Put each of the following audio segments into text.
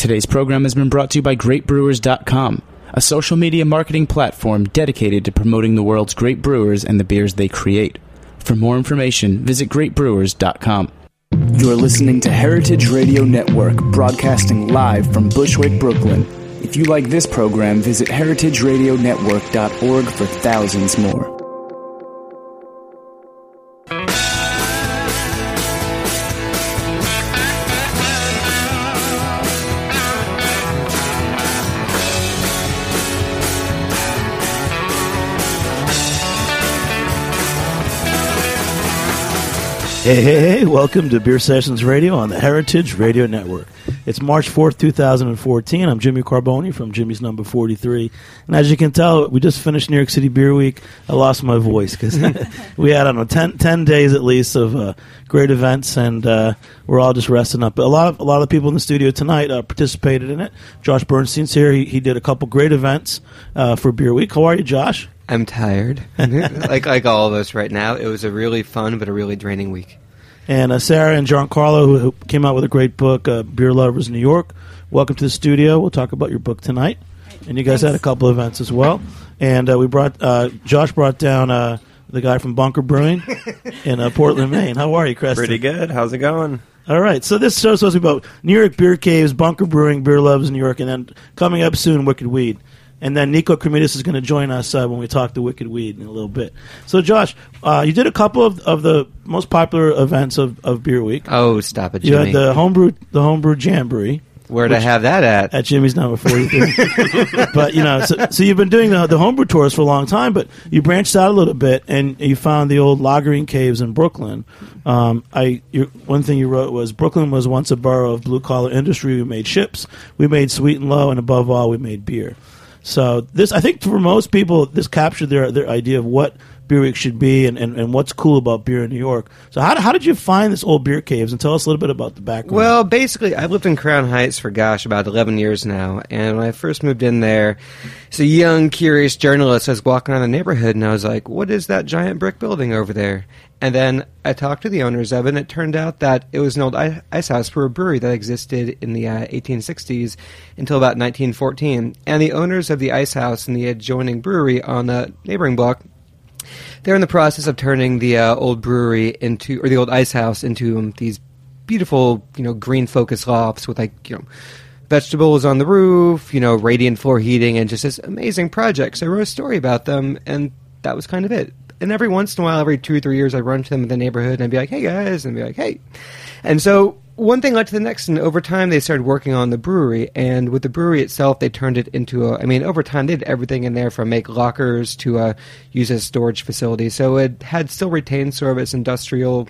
Today's program has been brought to you by GreatBrewers.com, a social media marketing platform dedicated to promoting the world's great brewers and the beers they create. For more information, visit GreatBrewers.com. You're listening to Heritage Radio Network, broadcasting live from Bushwick, Brooklyn. If you like this program, visit heritageradionetwork.org for thousands more. Hey, welcome to Beer Sessions Radio on the Heritage Radio Network. It's March 4th, 2014. I'm Jimmy Carboni from Jimmy's Number 43. And as you can tell, we just finished New York City Beer Week. I lost my voice because we had, 10 days at least of great events, and we're all just resting up. But a lot of people in the studio tonight participated in it. Josh Bernstein's here. He did a couple great events for Beer Week. How are you, Josh? I'm tired, like all of us right now. It was a really fun but a really draining week. And Sarah and Giancarlo, who came out with a great book, Beer Lovers New York. Welcome to the studio. We'll talk about your book tonight. And you guys had a couple of events as well. And Josh brought down the guy from Bunker Brewing in Portland, Maine. How are you, Creston? Pretty good. How's it going? All right. So this show's supposed to be about New York Beer Caves, Bunker Brewing, Beer Lovers New York, and then coming up soon, Wicked Weed. And then Nico Cremidas is going to join us when we talk to Wicked Weed in a little bit. So, Josh, you did a couple of the most popular events of Beer Week. Oh, stop it, Jimmy. You had the homebrew jamboree. Where'd I have that at? At Jimmy's Number 43. But, so you've been doing the homebrew tours for a long time, but you branched out a little bit, and you found the old lagering caves in Brooklyn. One thing you wrote was, Brooklyn was once a borough of blue-collar industry. We made ships, we made sweet and low, and above all, we made beer. So this, I think, for most people, this captured their idea of what Beer Week should be and what's cool about beer in New York. So how did you find this old beer caves? And tell us a little bit about the background. Well, basically, I've lived in Crown Heights for, about 11 years now. And when I first moved in there, as a young, curious journalist, I was walking around the neighborhood, and I was like, what is that giant brick building over there? And then I talked to the owners of it, and it turned out that it was an old ice house for a brewery that existed in the 1860s until about 1914. And the owners of the ice house and the adjoining brewery on the neighboring block, they're in the process of turning the old brewery or the old ice house into these beautiful, green focus lofts with vegetables on the roof, radiant floor heating, and just this amazing project. So I wrote a story about them, and that was kind of it. And every once in a while, every 2 or 3 years, I'd run to them in the neighborhood, and I'd be like, hey, guys, and I'd be like, hey. And so one thing led to the next, and over time, they started working on the brewery. And with the brewery itself, they turned it into over time, they did everything in there from make lockers to use as storage facilities. So it had still retained sort of its industrial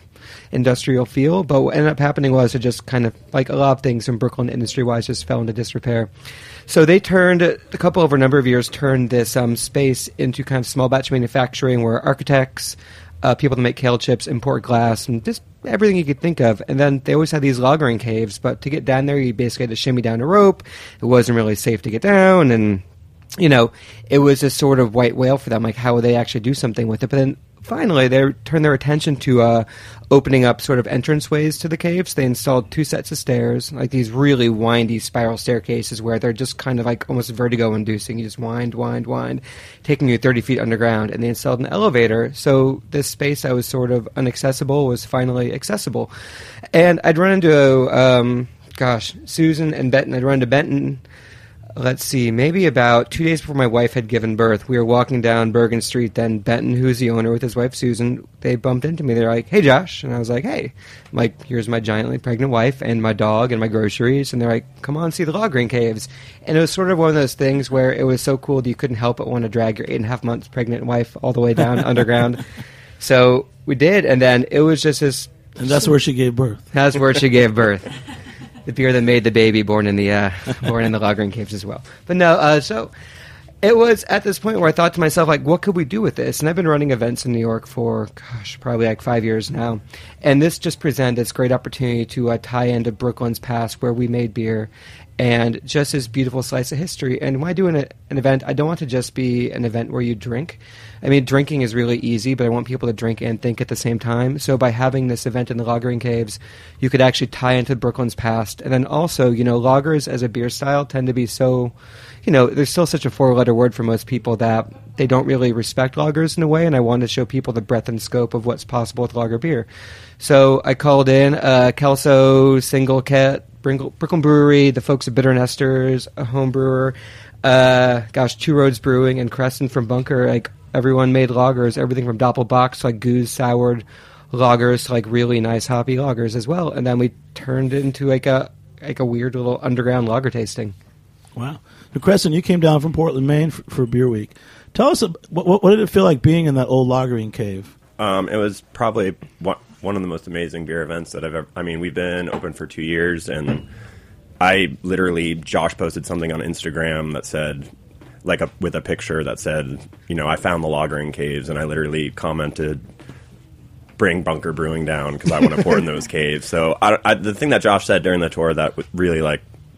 feel, but what ended up happening was it just kind of, like a lot of things in Brooklyn industry-wise, just fell into disrepair. So they turned, over a number of years, turned this space into kind of small batch manufacturing where architects, people that make kale chips, import glass, and just everything you could think of. And then they always had these lagering caves, but to get down there, you basically had to shimmy down a rope. It wasn't really safe to get down, and, it was a sort of white whale for them, like how would they actually do something with it. But then finally, they turned their attention to opening up sort of entranceways to the caves. They installed 2 sets of stairs, like these really windy spiral staircases where they're just kind of like almost vertigo-inducing. You just wind, taking you 30 feet underground. And they installed an elevator, so this space that was sort of inaccessible was finally accessible. And I'd run into, Susan and Benton. I'd run into Benton. Let's see, maybe about 2 days before my wife had given birth, we were walking down Bergen Street, then Benton, who's the owner, with his wife Susan, they bumped into me. They're like, hey, Josh. And I was like, hey. I'm like, here's my giantly pregnant wife and my dog and my groceries. And they're like, come on, see the lagering caves. And it was sort of one of those things where it was so cool that you couldn't help but want to drag your 8.5 months pregnant wife all the way down underground. So we did, and then it was just this... And that's where she gave birth. That's where she gave birth. The beer that made the baby born in the lagering caves as well. But no, so It was at this point where I thought to myself, like, what could we do with this? And I've been running events in New York for, probably like 5 years now. And this just presented this great opportunity to tie into Brooklyn's past where we made beer and just this beautiful slice of history. And when I do an event, I don't want to just be an event where you drink. I mean, drinking is really easy, but I want people to drink and think at the same time. So by having this event in the Lagering Caves, you could actually tie into Brooklyn's past. And then also, lagers as a beer style tend to be so, there's still such a four-letter word for most people that they don't really respect lagers in a way, and I wanted to show people the breadth and scope of what's possible with lager beer. So I called in Kelso, Single Cat, Brooklyn Brewery, the folks at Bitter Nesters, a home brewer, Two Roads Brewing, and Creston from Bunker. Like, everyone made lagers, everything from Doppelbock to like goose soured lagers to like really nice hoppy lagers as well. And then we turned it into like a weird little underground lager tasting. Wow. So, Creston, you came down from Portland, Maine for Beer Week. Tell us, what did it feel like being in that old lagering cave? It was probably one of the most amazing beer events that I've ever... I mean, we've been open for 2 years, and Josh posted something on Instagram that said, with a picture that said, I found the lagering caves, and I literally commented, bring Bunker Brewing down, because I want to pour in those caves. So the thing that Josh said during the tour that really,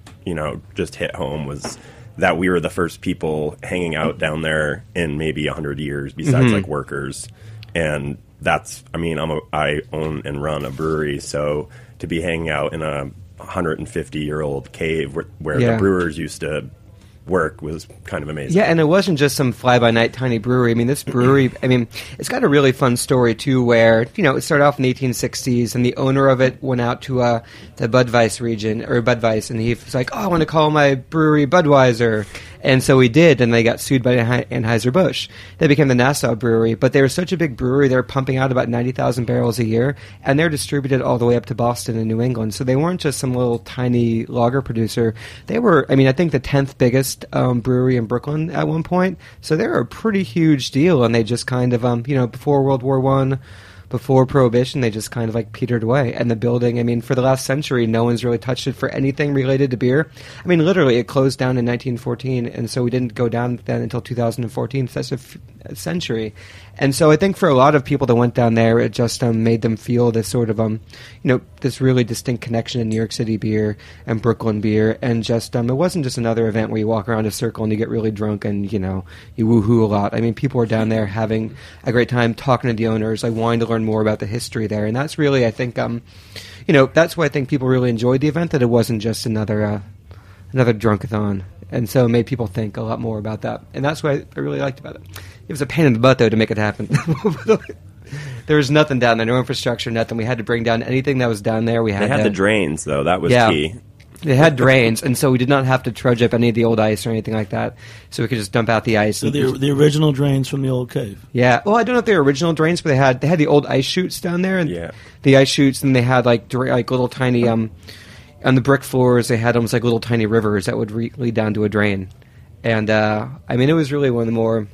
just hit home was that we were the first people hanging out down there in maybe 100 years, besides, workers. And that's, I own and run a brewery, so to be hanging out in a 150-year-old cave where the brewers used to work was kind of amazing. Yeah, and it wasn't just some fly-by-night tiny brewery. I mean, this brewery, it's got a really fun story, too, where, it started off in the 1860s, and the owner of it went out to the Budweiser region, or Budweiser, and he was like, I want to call my brewery Budweiser. And so he did, and they got sued by Anheuser-Busch. They became the Nassau Brewery, but they were such a big brewery, they were pumping out about 90,000 barrels a year, and they're distributed all the way up to Boston and New England. So they weren't just some little tiny lager producer. They were, I think the 10th biggest brewery in Brooklyn at one point. So they were a pretty huge deal, and they just kind of, before World War I, before Prohibition, they just kind of petered away. And the building, for the last century, no one's really touched it for anything related to beer. Literally, it closed down in 1914, and so we didn't go down then until 2014. So that's a century. And so I think for a lot of people that went down there, it just made them feel this sort of, this really distinct connection in New York City beer and Brooklyn beer. And just, it wasn't just another event where you walk around a circle and you get really drunk and, you woohoo a lot. People were down there having a great time talking to the owners, wanting to learn more about the history there. And that's really, I think, that's why I think people really enjoyed the event, that it wasn't just another drunkathon. And so it made people think a lot more about that. And that's what I really liked about it. It was a pain in the butt, though, to make it happen. There was nothing down there, no infrastructure, nothing. We had to bring down anything that was down there. They had the drains, though. That was key. They had drains, and so we did not have to trudge up any of the old ice or anything like that. So we could just dump out the ice. So the original drains from the old cave. Yeah. Well, I don't know if they were original drains, but they had the old ice chutes down there. And the ice chutes, and they had like little tiny on the brick floors. They had almost like little tiny rivers that would lead down to a drain. And it was really one of the more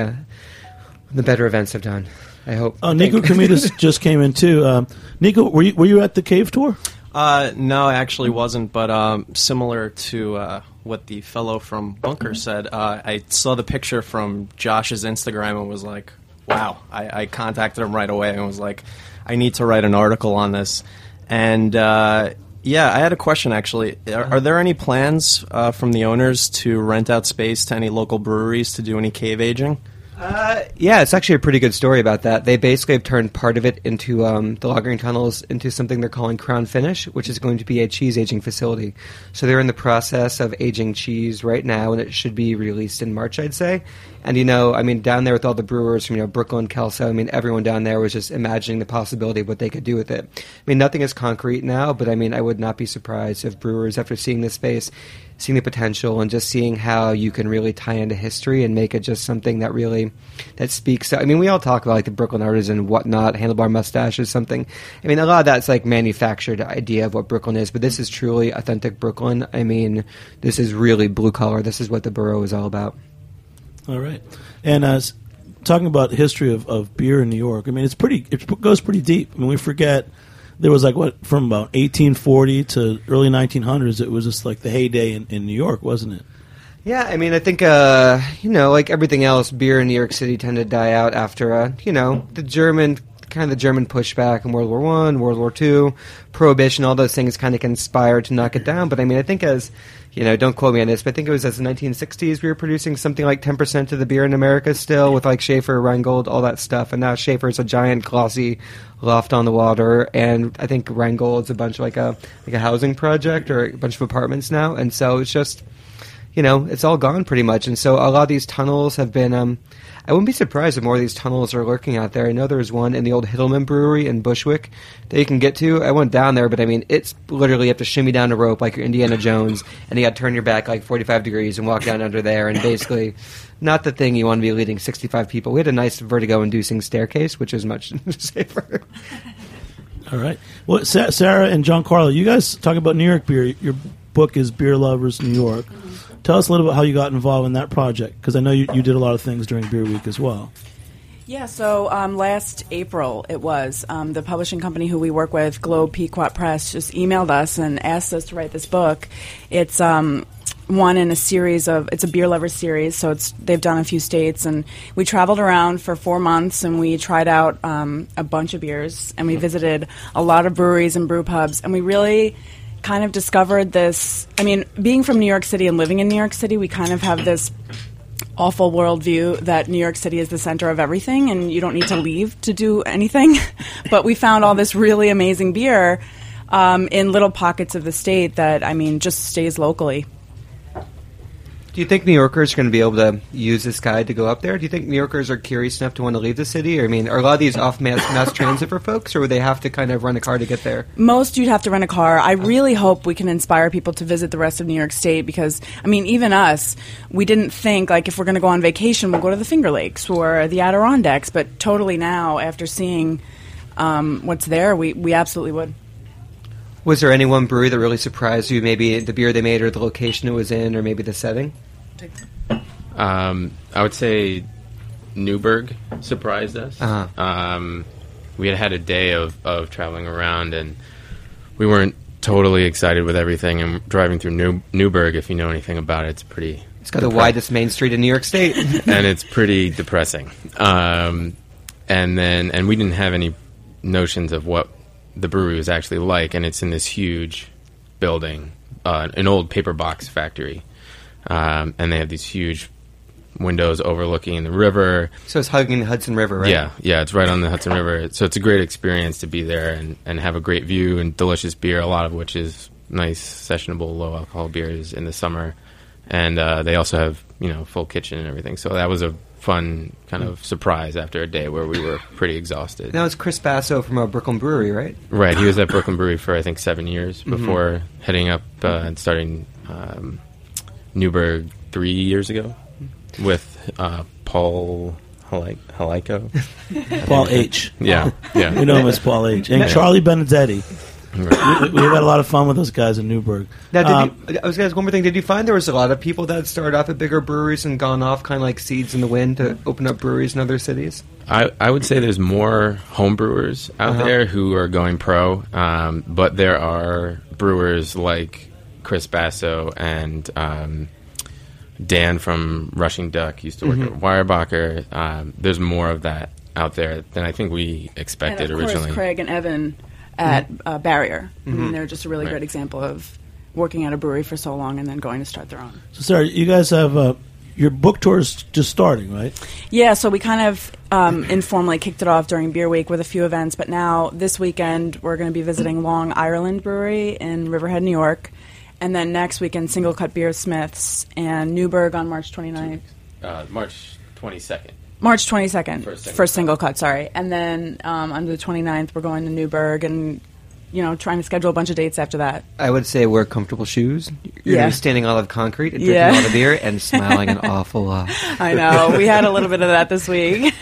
the better events I've done. I hope. Oh, Nico Komitas just came in too. Nico, were you at the cave tour? No, I actually wasn't, but similar to what the fellow from Bunker said, I saw the picture from Josh's Instagram and was like, wow. I contacted him right away and was like, I need to write an article on this. And I had a question, actually. Are there any plans from the owners to rent out space to any local breweries to do any cave aging? It's actually a pretty good story about that. They basically have turned part of it into the lagering tunnels into something they're calling Crown Finish, which is going to be a cheese aging facility. So they're in the process of aging cheese right now, and it should be released in March, I'd say. And, down there with all the brewers from, Brooklyn, Kelso, everyone down there was just imagining the possibility of what they could do with it. Nothing is concrete now, but, I would not be surprised if brewers, after seeing this space, seeing the potential and just seeing how you can really tie into history and make it just something that speaks. We all talk about, the Brooklyn Artisan and whatnot, Handlebar Mustache or something. A lot of that's, manufactured idea of what Brooklyn is, but this is truly authentic Brooklyn. This is really blue-collar. This is what the borough is all about. All right. And talking about history of beer in New York, it goes pretty deep. We forget there was from about 1840 to early 1900s, it was just like the heyday in New York, wasn't it? Yeah, I mean, I think, like everything else, beer in New York City tended to die out after, the German pushback in World War I, World War II, Prohibition, all those things kind of conspired to knock it down. But I mean, I think don't quote me on this, but I think it was as the 1960s we were producing something like 10% of the beer in America still with like Schaefer, Rheingold, all that stuff. And now Schaefer's a giant glossy loft on the water. And I think Rheingold's a bunch of like a housing project or a bunch of apartments now. And so it's just, it's all gone pretty much. And so a lot of these tunnels have been, I wouldn't be surprised if more of these tunnels are lurking out there. I know there's one in the old Hiddleman Brewery in Bushwick that you can get to. I went down there, but I mean, it's literally you have to shimmy down a rope like you're Indiana Jones, and you got to turn your back like 45 degrees and walk down under there, and basically not the thing you want to be leading 65 people. We had a nice vertigo-inducing staircase, which is much safer. All right. Well, Sarah and Giancarlo, you guys talk about New York beer. Your book is Beer Lovers New York. Tell us a little bit how you got involved in that project, because I know you did a lot of things during Beer Week as well. Yeah, so last April it was, the publishing company who we work with, Globe Pequot Press, just emailed us and asked us to write this book. It's one in a series of, it's a beer lovers series, so they've done a few states, and we traveled around for 4 months and we tried out a bunch of beers, and we visited a lot of breweries and brew pubs, and we really kind of discovered this. I mean, being from New York City and living in New York City, we kind of have this awful worldview that New York City is the center of everything and you don't need to leave to do anything. But we found all this really amazing beer in little pockets of the state that, I mean, just stays locally. Do you think New Yorkers are going to be able to use this guide to go up there? Do you think New Yorkers are curious enough to want to leave the city? Or, I mean, are a lot of these off mass transit for folks, or would they have to kind of rent a car to get there? Most you'd have to rent a car. I really hope we can inspire people to visit the rest of New York State because, I mean, even us, we didn't think, like, if we're going to go on vacation, we'll go to the Finger Lakes or the Adirondacks. But totally now, after seeing what's there, we absolutely would. Was there any one brewery that really surprised you? Maybe the beer they made or the location it was in or maybe the setting? I would say Newburgh surprised us. Uh-huh. We had a day of traveling around, and we weren't totally excited with everything. And driving through Newburgh, if you know anything about it, it's got the widest main street in New York State. And it's pretty depressing. And we didn't have any notions of what the brewery was actually like, and it's in this huge building, an old paper box factory, and they have these huge windows overlooking the river. So it's hugging the Hudson River, right? Yeah, it's right on the Hudson River. So it's a great experience to be there and have a great view and delicious beer, a lot of which is nice, sessionable, low-alcohol beers in the summer. And they also have, full kitchen and everything. So that was a fun kind of surprise after a day where we were pretty exhausted. That was Chris Basso from Brooklyn Brewery, right? Right. He was at Brooklyn Brewery for, I think, 7 years before heading up and starting Newburgh 3 years ago with Paul Haliko. Paul H. Yeah. We know him as Paul H. And Charlie Benedetti. Right. We've had a lot of fun with those guys in Newburgh. Now, I was going to ask one more thing. Did you find there was a lot of people that started off at bigger breweries and gone off kind of like seeds in the wind to open up breweries in other cities? I would say there's more home brewers out there who are going pro, but there are brewers like Chris Basso and Dan from Rushing Duck used to work at Weyerbacher. There's more of that out there than I think we expected and of originally. Course, Craig and Evan at Barrier. I mean, they're just a really great example of working at a brewery for so long and then going to start their own. So, Sarah, you guys have your book tour is just starting, right? Yeah, so we kind of informally kicked it off during Beer Week with a few events, but now this weekend we're going to be visiting Long Ireland Brewery in Riverhead, New York, and then next weekend Single Cut Beer Smiths and Newburgh on March 29th. March 22nd. March 22nd, for Single Cut, sorry. And then on the 29th, we're going to Newburgh and, trying to schedule a bunch of dates after that. I would say wear comfortable shoes. You're going to be standing on a lot of concrete and drinking a lot of beer and smiling an awful lot. I know. We had a little bit of that this week.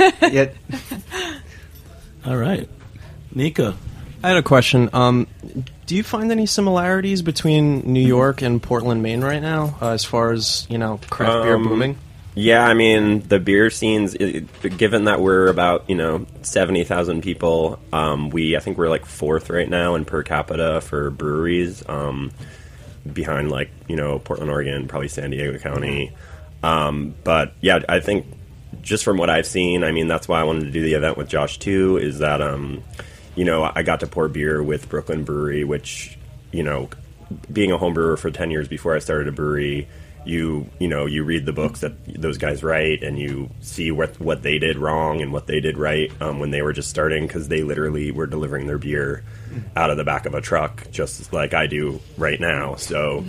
All right. Nika. I had a question. Do you find any similarities between New York and Portland, Maine right now as far as, craft beer booming? Yeah, I mean, the beer scenes, given that we're about, 70,000 people, I think we're like fourth right now in per capita for breweries. behind like, Portland, Oregon, probably San Diego County. But yeah, I think just from what I've seen, I mean, that's why I wanted to do the event with Josh too, is that, I got to pour beer with Brooklyn Brewery, which, being a home brewer for 10 years before I started a brewery, you read the books that those guys write, and you see what they did wrong and what they did right when they were just starting, because they literally were delivering their beer out of the back of a truck, just like I do right now. So,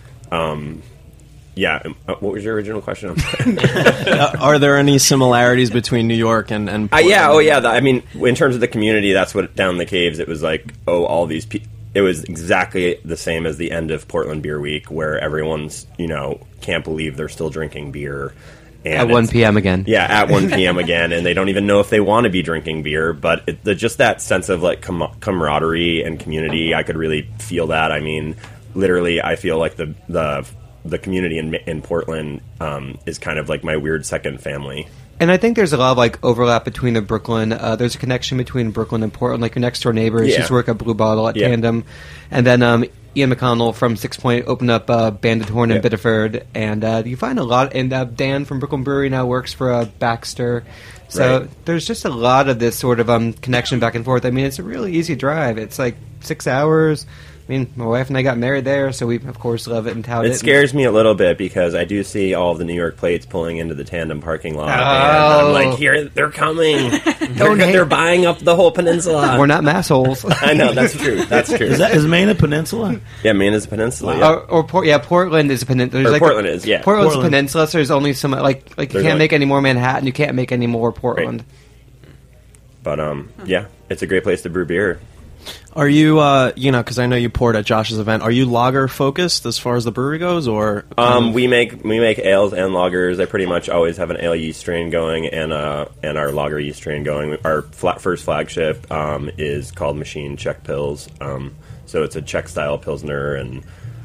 yeah. What was your original question? Are there any similarities between New York and Portland? Yeah. Oh, yeah. I mean, in terms of the community, that's what down the caves. It was like, all these people. It was exactly the same as the end of Portland Beer Week, where everyone's, can't believe they're still drinking beer. And at 1 p.m. again. Yeah, at 1 p.m. again, and they don't even know if they want to be drinking beer. But just that sense of like camaraderie and community, I could really feel that. I mean, literally, I feel like the community in Portland is kind of like my weird second family. And I think there's a lot of like overlap between the Brooklyn. There's a connection between Brooklyn and Portland. Like your next door neighbors used to work at Blue Bottle at Tandem, and then Ian McConnell from 6 Point opened up Banded Horn in Biddeford, and you find a lot. And Dan from Brooklyn Brewery now works for Baxter. So there's just a lot of this sort of connection back and forth. I mean, it's a really easy drive. It's like 6 hours. I mean, my wife and I got married there, so we, of course, love it and tout it. It scares me a little bit because I do see all of the New York plates pulling into the Tandem parking lot. And I'm like, here, they're coming. They're buying up the whole peninsula. We're not massholes. I know, that's true. That's true. Is Maine a peninsula? Yeah, Maine is a peninsula. Yeah. Portland is a peninsula. Portland is, yeah. Portland's a peninsula, so there's only so much. Like you can't make any more Manhattan, you can't make any more Portland. Right. But, yeah, it's a great place to brew beer. Are you, because I know you poured at Josh's event, are you lager focused as far as the brewery goes, or? We make ales and lagers. I pretty much always have an ale yeast strain going and our lager yeast strain going. Our first flagship is called Machine Czech Pils. So it's a Czech style Pilsner, and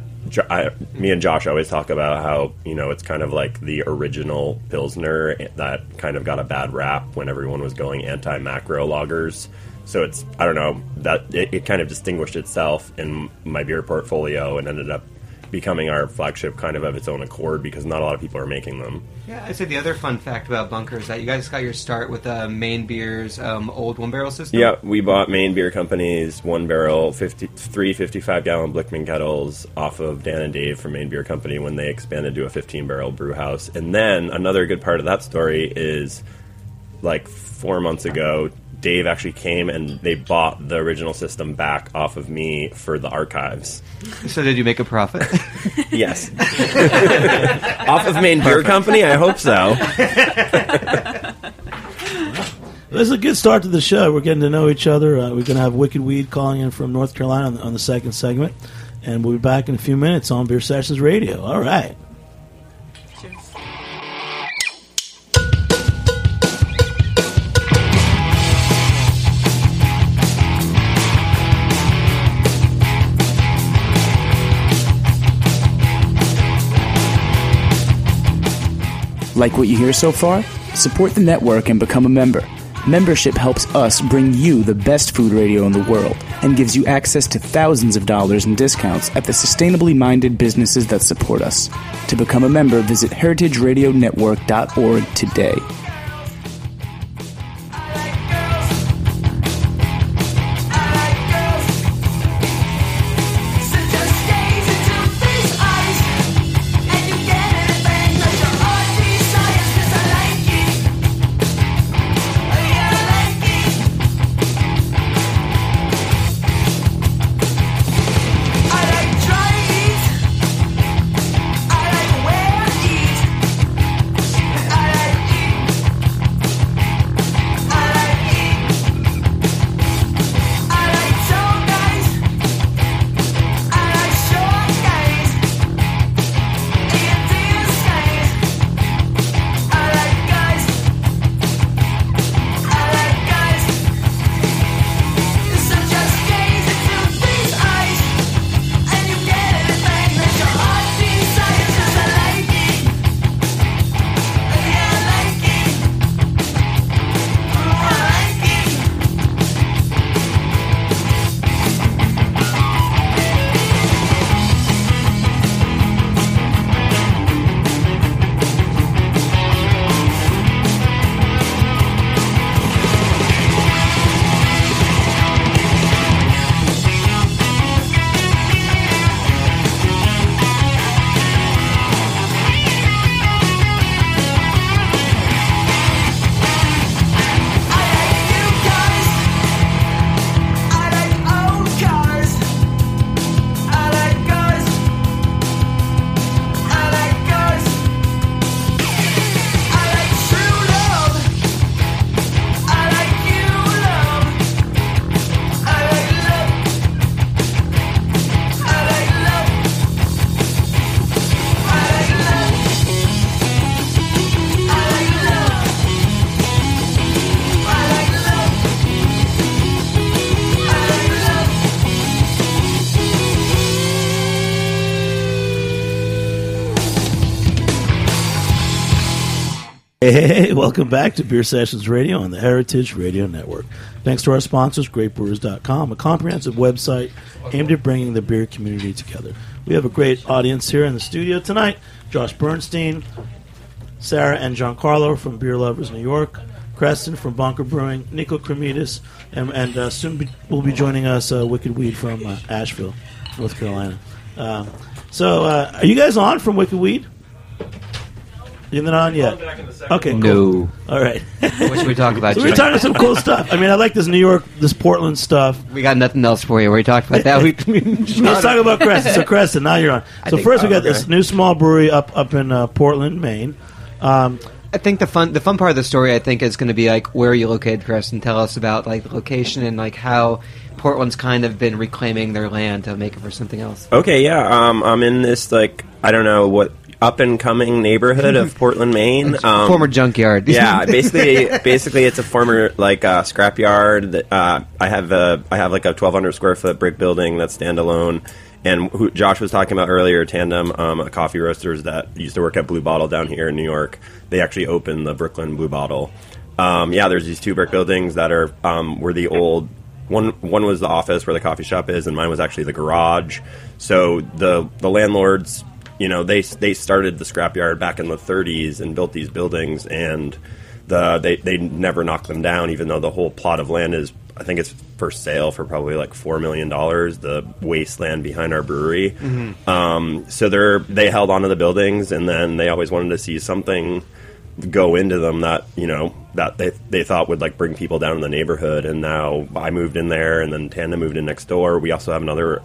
me and Josh always talk about how, it's kind of like the original Pilsner that kind of got a bad rap when everyone was going anti-macro lagers. So it's, I don't know, that it kind of distinguished itself in my beer portfolio and ended up becoming our flagship kind of its own accord because not a lot of people are making them. Yeah, I'd say the other fun fact about Bunker is that you guys got your start with Maine Beer's old one-barrel system. Yeah, we bought Maine Beer Company's one-barrel 3 55-gallon Blickman kettles off of Dan and Dave from Maine Beer Company when they expanded to a 15-barrel brew house. And then another good part of that story is, like 4 months ago, Dave actually came and they bought the original system back off of me for the archives. So did you make a profit? Yes. Off of Maine Beer Company? I hope so. This is a good start to the show. We're getting to know each other. We're going to have Wicked Weed calling in from North Carolina on the second segment. And we'll be back in a few minutes on Beer Sessions Radio. All right. Like what you hear so far? Support the network and become a member. Membership helps us bring you the best food radio in the world and gives you access to thousands of dollars in discounts at the sustainably minded businesses that support us. To become a member, visit heritageradionetwork.org today. Hey, welcome back to Beer Sessions Radio on the Heritage Radio Network. Thanks to our sponsors, GreatBrewers.com, a comprehensive website aimed at bringing the beer community together. We have a great audience here in the studio tonight. Josh Bernstein, Sarah and Giancarlo from Beer Lovers New York, Creston from Bunker Brewing, Nico Cremidas, and soon will be joining us Wicked Weed from Asheville, North Carolina. So are you guys on from Wicked Weed? You're not on yet? Okay, cool. No. All right. What should we talk about? So we're talking some cool stuff. I mean, I like this New York, this Portland stuff. We got nothing else for you. We talked about that. Let's talk about Creston. So Creston, now you're on. So first we got this new small brewery up in Portland, Maine. I think the fun part of the story, I think, is going to be like where are you located, Creston? Tell us about like the location and like how Portland's kind of been reclaiming their land to make it for something else. Okay, yeah. I'm in this like I don't know what up and coming neighborhood of Portland, Maine. Former junkyard. Yeah, basically it's a former like scrapyard. That I have like a 1,200 square foot brick building that's standalone. And who Josh was talking about earlier, Tandem, a coffee roasters that used to work at Blue Bottle down here in New York. They actually opened the Brooklyn Blue Bottle. There's these two brick buildings that are were the old. One was the office where the coffee shop is, and mine was actually the garage. So the landlords, they started the scrapyard back in the 30s and built these buildings, and they never knocked them down, even though the whole plot of land is, I think it's for sale for probably like $4 million, the wasteland behind our brewery. Mm-hmm. So they held onto the buildings, and then they always wanted to see something go into them that, that they thought would like bring people down in the neighborhood. And now I moved in there, and then Tandem moved in next door. We also have another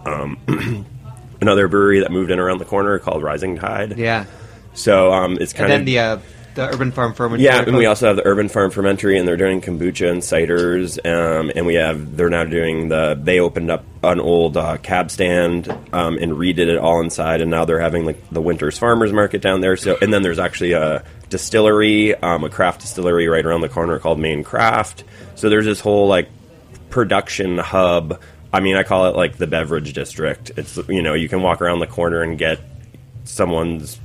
another brewery that moved in around the corner called Rising Tide. Yeah. So it's kind of... And then the Urban Farm Fermentary. Yeah, and we also have the Urban Farm Fermentary, and they're doing kombucha and ciders. And they're now doing they opened up an old cab stand and redid it all inside, and now they're having like the Winters Farmers Market down there. So, and then there's actually a distillery, a craft distillery right around the corner called Maine Craft. So there's this whole like production hub. I mean, I call it like the beverage district. It's you can walk around the corner and get someone's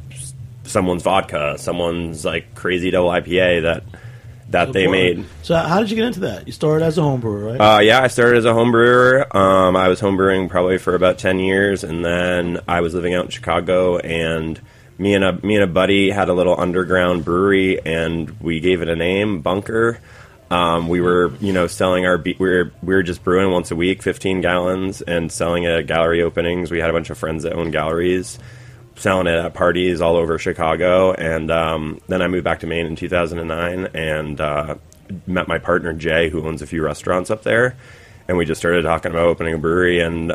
vodka, someone's like crazy double IPA that they made. So how did you get into that? You started as a home brewer, right? I started as a home brewer. I was home brewing probably for about 10 years, and then I was living out in Chicago, and me and a buddy had a little underground brewery, and we gave it a name, Bunker. We were, selling our we were just brewing once a week, 15 gallons, and selling it at gallery openings. We had a bunch of friends that owned galleries, selling it at parties all over Chicago. And then I moved back to Maine in 2009 and met my partner, Jay, who owns a few restaurants up there. And we just started talking about opening a brewery, and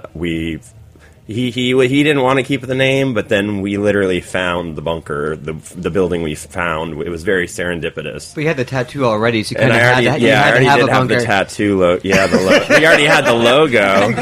he didn't want to keep the name, but then we literally found the Bunker, the building we found. It was very serendipitous. We had the tattoo already, so you I already did have the tattoo. We already had the logo.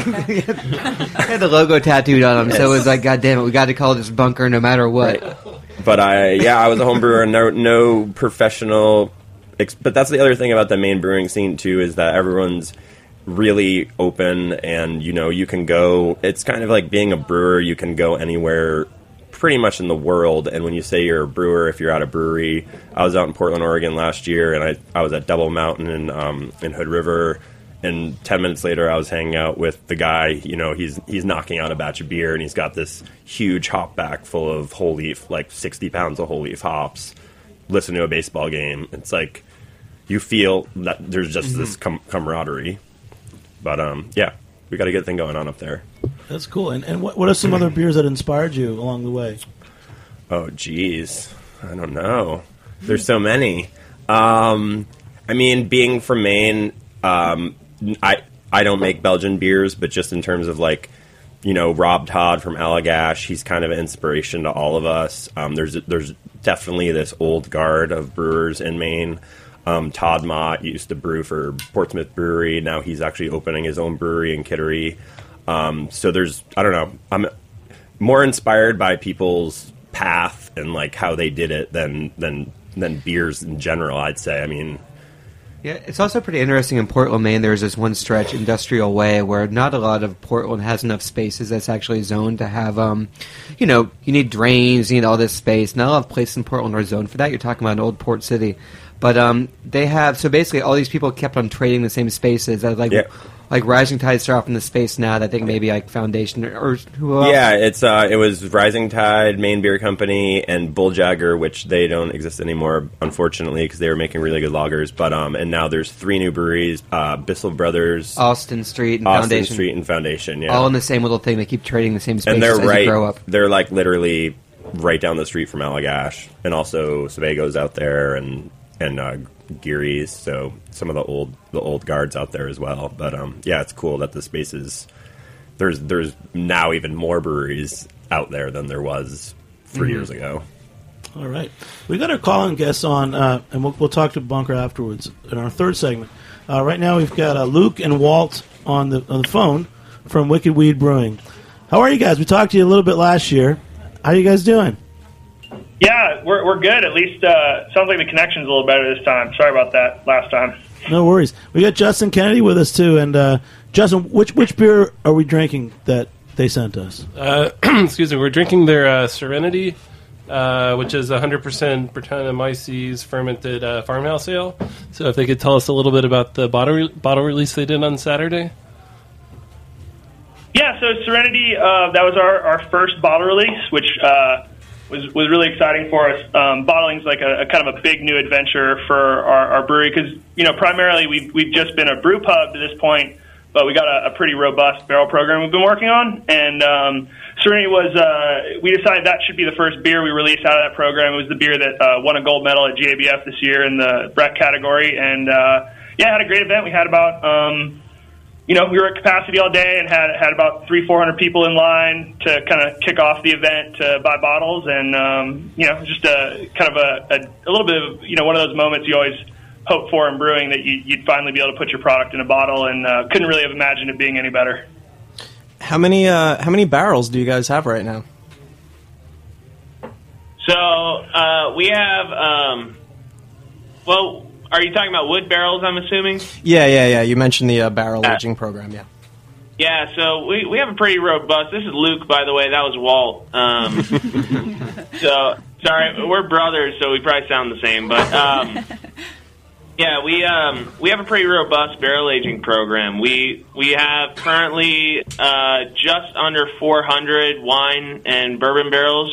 I had the logo tattooed on him, so it was like, God damn it, we got to call this Bunker no matter what. Right. But I was a home brewer, no professional. But that's the other thing about the Maine brewing scene too, is that everyone's really open, and you can go, it's kind of like being a brewer, you can go anywhere pretty much in the world. And when you say you're a brewer, if you're at a brewery, I was out in Portland, Oregon last year, and I was at Double Mountain in Hood River, and 10 minutes later I was hanging out with the guy. He's knocking out a batch of beer, and he's got this huge hop back full of whole leaf, like 60 pounds of whole leaf hops, listening to a baseball game. It's like you feel that there's just this camaraderie. But, we got a good thing going on up there. That's cool. And what are some other beers that inspired you along the way? Oh, geez. I don't know. There's so many. I mean, being from Maine, I don't make Belgian beers, but just in terms of, like, Rob Todd from Allagash, he's kind of an inspiration to all of us. There's definitely this old guard of brewers in Maine. Todd Mott used to brew for Portsmouth Brewery. Now he's actually opening his own brewery in Kittery. So I don't know. I'm more inspired by people's path and like how they did it than beers in general, I'd say. I mean, Yeah, it's also pretty interesting in Portland, Maine. There's this one stretch, Industrial Way, where not a lot of Portland has enough spaces that's actually zoned to have, you need drains, you need all this space. Not a lot of places in Portland are zoned for that. You're talking about an old port city. But they have, so basically all these people kept on trading the same spaces. Like Rising Tide start off in the space now. I think maybe like Foundation or who else? Yeah, it was Rising Tide, Maine Beer Company, and Bull Jagger, which they don't exist anymore, unfortunately, because they were making really good lagers. But and now there's 3 new breweries: Bissell Brothers, Austin Street, and Foundation. Yeah, all in the same little thing. They keep trading the same spaces and they're as you grow up. They're like literally right down the street from Allagash, and also Sebago's out there, and Geary's, so some of the old guards out there as well. But yeah, it's cool that the spaces there's now even more breweries out there than there was 3 years ago. All right, we got our call-in guests on, and we'll talk to Bunker afterwards in our third segment. Right now, we've got Luke and Walt on the phone from Wicked Weed Brewing. How are you guys? We talked to you a little bit last year. How are you guys doing? Yeah, we're good. At least sounds like the connection's a little better this time. Sorry about that last time. No worries. We got Justin Kennedy with us too. And Justin, which beer are we drinking that they sent us? Excuse me. We're drinking their Serenity, which is 100% Brettanomyces fermented farmhouse ale. So if they could tell us a little bit about the bottle release they did on Saturday. Yeah, so Serenity, that was our first bottle release, which was really exciting for us. Bottling's like a kind of a big new adventure for our brewery because, primarily we've just been a brew pub to this point, but we got a pretty robust barrel program we've been working on. And Serenity was, we decided that should be the first beer we released out of that program. It was the beer that won a gold medal at GABF this year in the Brett category. And, had a great event. We had about... we were at capacity all day and had about 300-400 people in line to kind of kick off the event to buy bottles, and just a kind of a little bit of one of those moments you always hope for in brewing, that you'd finally be able to put your product in a bottle, and couldn't really have imagined it being any better. How many barrels do you guys have right now? So we have Are you talking about wood barrels, I'm assuming? Yeah. You mentioned the barrel aging program, yeah. Yeah, so we have a pretty robust... This is Luke, by the way. That was Walt. So, sorry, we're brothers, so we probably sound the same. But, yeah, we have a pretty robust barrel aging program. We have currently just under 400 wine and bourbon barrels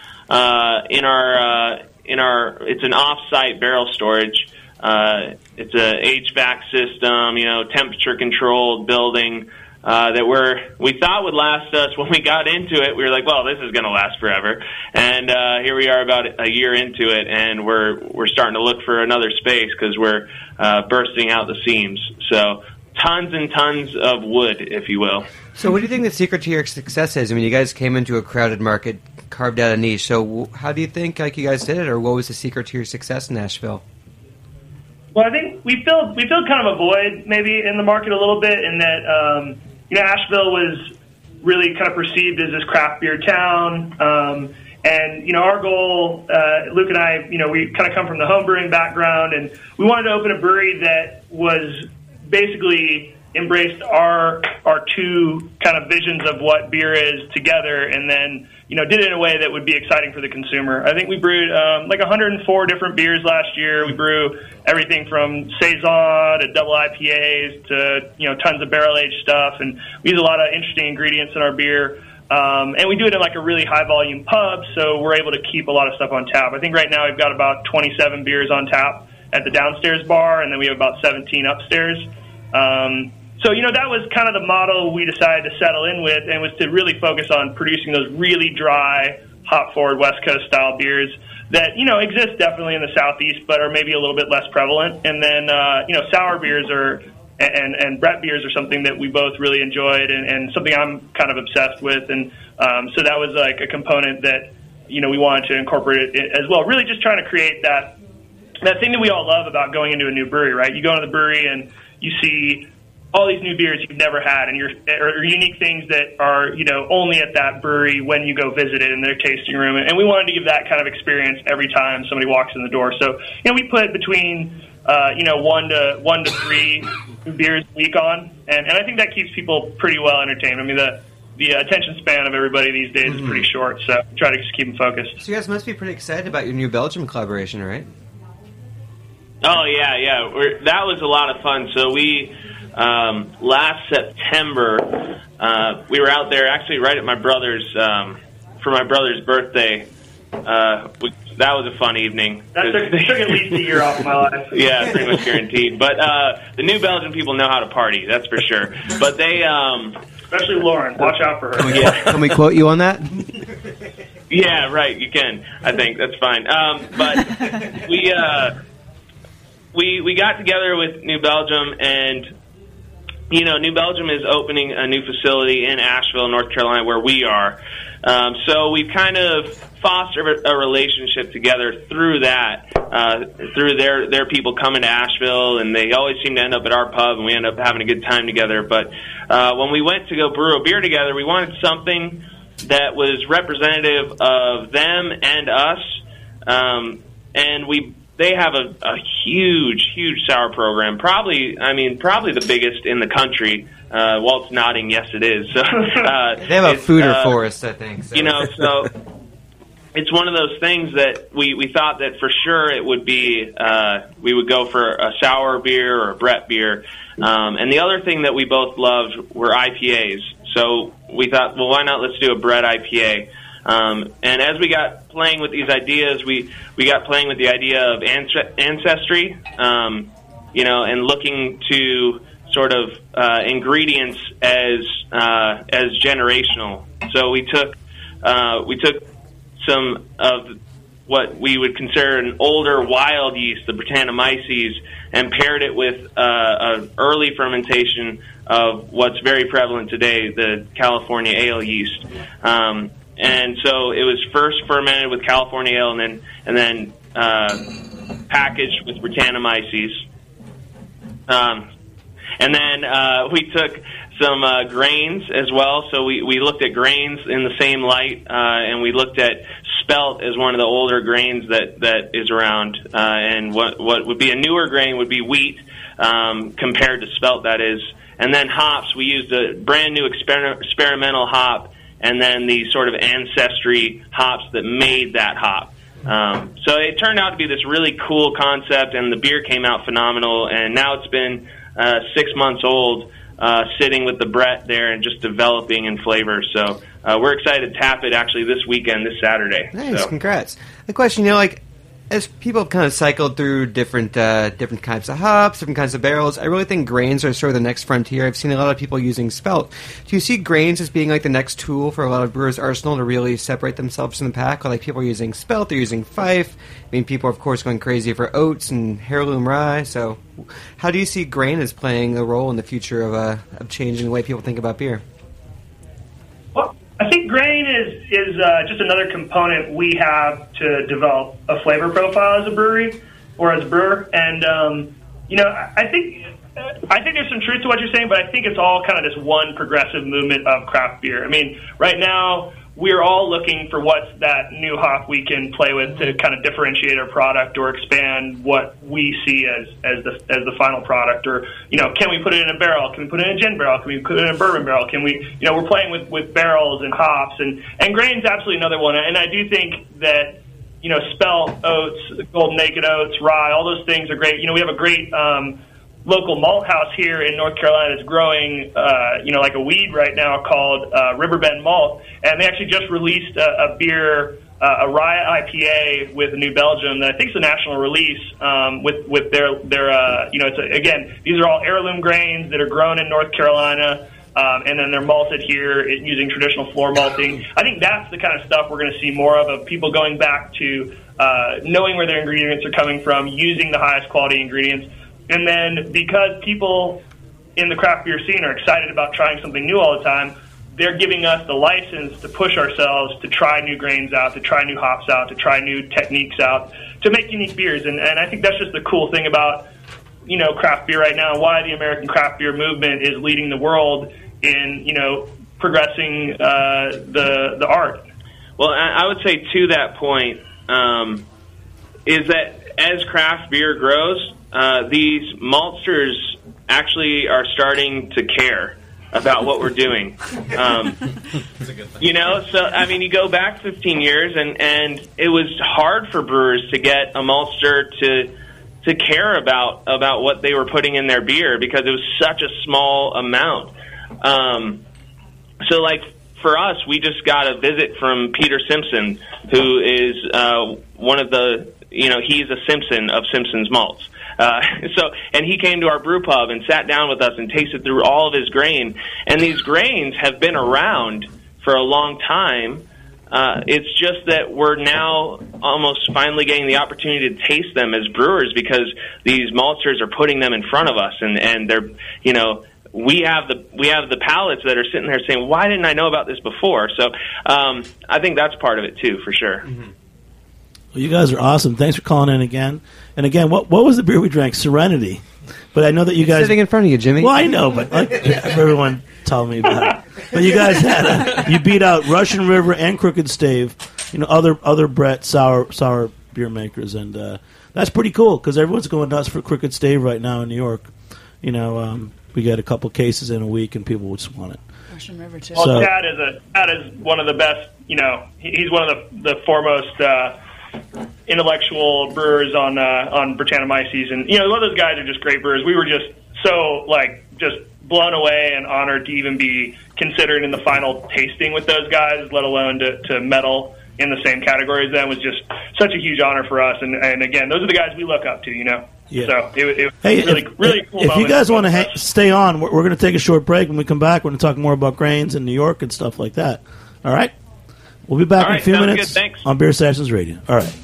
in our... It's an off-site barrel storage. It's a HVAC system, temperature controlled building that we thought would last us. When we got into it, we were like, well, this is going to last forever. And here we are about a year into it, and we're starting to look for another space because we're bursting out the seams. So tons and tons of wood, if you will. So what do you think the secret to your success is? I mean, you guys came into a crowded market, carved out a niche. So how do you think you guys did it, or what was the secret to your success in Nashville? Well, I think we filled kind of a void maybe in the market a little bit, in that Asheville was really kind of perceived as this craft beer town, and our goal, Luke and I, we kind of come from the home brewing background, and we wanted to open a brewery that was basically embraced our two kind of visions of what beer is together, and then did it in a way that would be exciting for the consumer. I think we brewed like 104 different beers last year. We brew everything from Saison to double IPAs to tons of barrel aged stuff, and we use a lot of interesting ingredients in our beer. And we do it in like a really high volume pub, so we're able to keep a lot of stuff on tap. I think right now we've got about 27 beers on tap at the downstairs bar, and then we have about 17 upstairs. So, that was kind of the model we decided to settle in with, and was to really focus on producing those really dry, hop-forward West Coast style beers that, exist definitely in the Southeast, but are maybe a little bit less prevalent. And then, sour beers and Brett beers are something that we both really enjoyed, and something I'm kind of obsessed with. And so that was like a component that, we wanted to incorporate it as well. Really just trying to create that thing that we all love about going into a new brewery, right? You go into the brewery and you see all these new beers you've never had, and or unique things that are, only at that brewery when you go visit it in their tasting room. And we wanted to give that kind of experience every time somebody walks in the door. So, we put between 1 to 3 beers a week on, and I think that keeps people pretty well entertained. I mean, the attention span of everybody these days is pretty short, so try to just keep them focused. So you guys must be pretty excited about your New Belgium collaboration, right? Oh, yeah. That was a lot of fun. So we, last September, we were out there actually right at my brother's, for my brother's birthday. That was a fun evening. That took at least a year off of my life. Yeah, pretty much guaranteed. But the New Belgium people know how to party, that's for sure. But they... especially Lauren. Watch out for her. Can we quote you on that? Yeah, right, you can. I think that's fine. But we got together with New Belgium, and New Belgium is opening a new facility in Asheville, North Carolina, where we are. So we've kind of fostered a relationship together through that, through their people coming to Asheville, and they always seem to end up at our pub, and we end up having a good time together. But when we went to go brew a beer together, we wanted something that was representative of them and us, and they have a huge sour program. Probably the biggest in the country. Walt's nodding, yes, it is. So, they have a foeder forest, I think. So. So it's one of those things that we thought that for sure it would be, we would go for a sour beer or a Brett beer. And the other thing that we both loved were IPAs. So we thought, well, why not let's do a Brett IPA? And as we got playing with these ideas, we got playing with the idea of ancestry, and looking to sort of ingredients as generational. So we took some of what we would consider an older wild yeast, the Brettanomyces, and paired it with an early fermentation of what's very prevalent today, the California ale yeast. And so it was first fermented with California ale and then packaged with Brettanomyces. And then we took some grains as well. So we looked at grains in the same light, and we looked at spelt as one of the older grains that is around. And what would be a newer grain would be wheat compared to spelt, that is. And then hops, we used a brand new experimental hop, and then the sort of ancestry hops that made that hop. So it turned out to be this really cool concept, and the beer came out phenomenal. And now it's been 6 months old, sitting with the Brett there and just developing in flavor. So we're excited to tap it actually this weekend, this Saturday. Nice, so. Congrats. The question, as people have kind of cycled through different kinds of hops, different kinds of barrels, I really think grains are sort of the next frontier. I've seen a lot of people using spelt. Do you see grains as being like the next tool for a lot of brewers' arsenal to really separate themselves from the pack? Or like people are using spelt, they're using fife. I mean, people are, of course, going crazy for oats and heirloom rye. So how do you see grain as playing a role in the future of changing the way people think about beer? Well, I think grain is just another component we have to develop a flavor profile as a brewery or as a brewer. And, I think there's some truth to what you're saying, but I think it's all kind of this one progressive movement of craft beer. I mean, right now we're all looking for what's that new hop we can play with to kind of differentiate our product or expand what we see as the final product. Or, can we put it in a barrel? Can we put it in a gin barrel? Can we put it in a bourbon barrel? Can we, we're playing with barrels and hops, and grain's absolutely another one. And I do think that, spelt, oats, golden naked oats, rye, all those things are great. We have a great local malt house here in North Carolina that's growing, like a weed right now called Riverbend Malt. And they actually just released a beer, a rye IPA with New Belgium that I think is a national release with their again, these are all heirloom grains that are grown in North Carolina. And then they're malted here using traditional floor malting. I think that's the kind of stuff we're going to see more of people going back to knowing where their ingredients are coming from, using the highest quality ingredients. And then because people in the craft beer scene are excited about trying something new all the time, they're giving us the license to push ourselves to try new grains out, to try new hops out, to try new techniques out, to make unique beers. And I think that's just the cool thing about, craft beer right now, and why the American craft beer movement is leading the world in, progressing the art. Well, I would say to that point, is that as craft beer grows, these maltsters actually are starting to care about what we're doing. You know, so I mean, you go back 15 years, and it was hard for brewers to get a maltster to care about what they were putting in their beer because it was such a small amount. So, like, for us, we just got a visit from Peter Simpson, who is one of the, he's a Simpson of Simpson's malts. And he came to our brew pub and sat down with us and tasted through all of his grain. And these grains have been around for a long time. It's just that we're now almost finally getting the opportunity to taste them as brewers because these maltsters are putting them in front of us, and they're, we have the palates that are sitting there saying, why didn't I know about this before? So I think that's part of it too, for sure. Mm-hmm. Well, you guys are awesome. Thanks for calling in again. And again, what was the beer we drank? Serenity. But I know that you guys sitting in front of you, Jimmy. Well, I know, but everyone told me about it. But you guys you beat out Russian River and Crooked Stave, other Brett sour beer makers, and that's pretty cool because everyone's going nuts for Crooked Stave right now in New York. We got a couple cases in a week, and people just want it. Russian River too. Well, Chad is one of the best. He's one of the foremost intellectual brewers on Brettanomyces, and a lot of those guys are just great brewers. We were just so just blown away and honored to even be considered in the final tasting with those guys, let alone to medal in the same category as them. Was just such a huge honor for us. And again, those are the guys we look up to. Yeah. So it was really cool. If you guys want to stay on, we're going to take a short break. When we come back, we're going to talk more about grains in New York and stuff like that. All right? We'll be back in a few minutes on Beer Sessions Radio. All right.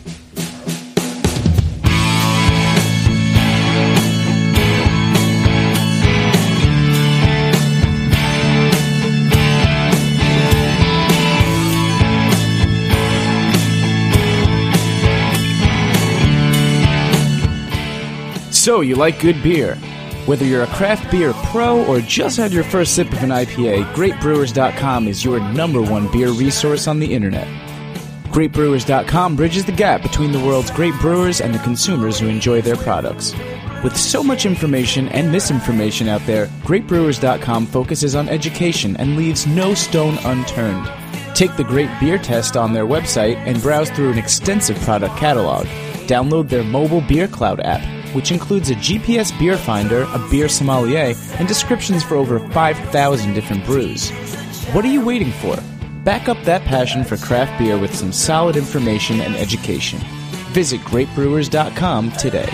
So, you like good beer? Whether you're a craft beer pro or just had your first sip of an IPA, GreatBrewers.com is your #1 beer resource on the internet. GreatBrewers.com bridges the gap between the world's great brewers and the consumers who enjoy their products. With so much information and misinformation out there, GreatBrewers.com focuses on education and leaves no stone unturned. Take the Great Beer Test on their website and browse through an extensive product catalog. Download their mobile Beer Cloud app, which includes a GPS beer finder, a beer sommelier, and descriptions for over 5,000 different brews. What are you waiting for? Back up that passion for craft beer with some solid information and education. Visit GreatBrewers.com today.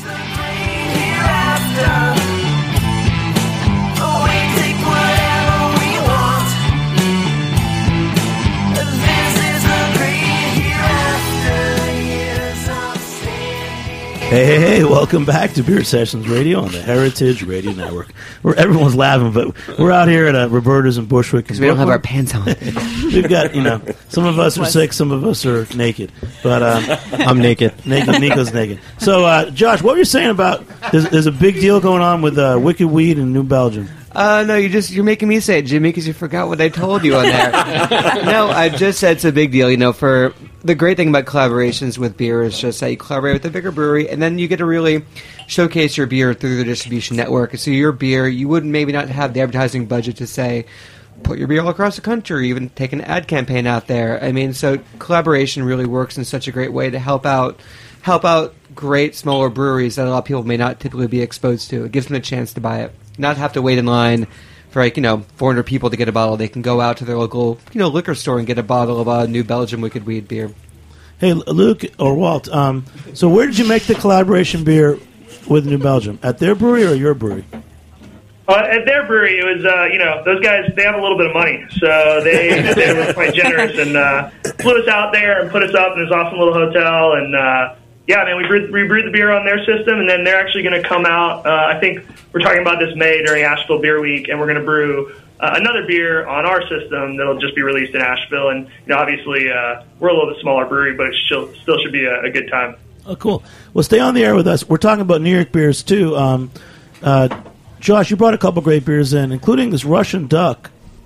Hey, welcome back to Beer Sessions Radio on the Heritage Radio Network. Everyone's laughing, but we're out here at Roberta's in Bushwick. Because we don't have our pants on. We've got, some of us are sick, some of us are naked. But I'm naked. Nico's naked. So, Josh, what were you saying about there's a big deal going on with Wicked Weed in New Belgium? No, you're making me say it, Jimmy, because you forgot what I told you on there. No, I just said it's a big deal. For the great thing about collaborations with beer is just that you collaborate with a bigger brewery, and then you get to really showcase your beer through the distribution network. So your beer, you would maybe not have the advertising budget to say, put your beer all across the country, or even take an ad campaign out there. So collaboration really works in such a great way to help out great smaller breweries that a lot of people may not typically be exposed to. It gives them a chance to buy it. Not have to wait in line for 400 people to get a bottle. They can go out to their local liquor store and get a bottle of New Belgium Wicked Weed beer. Hey, Luke or Walt, so where did you make the collaboration beer with New Belgium? At their brewery or your brewery? At their brewery, it was, those guys, they have a little bit of money, so they were quite generous and flew us out there and put us up in this awesome little hotel. And, we brewed the beer on their system, and then they're actually going to come out, I think we're talking about this May during Asheville Beer Week, and we're going to brew another beer on our system that'll just be released in Asheville. And, obviously, we're a little bit smaller brewery, but it still should be a good time. Oh, cool. Well, stay on the air with us. We're talking about New York beers, too. Josh, you brought a couple great beers in, including this Russian Duck.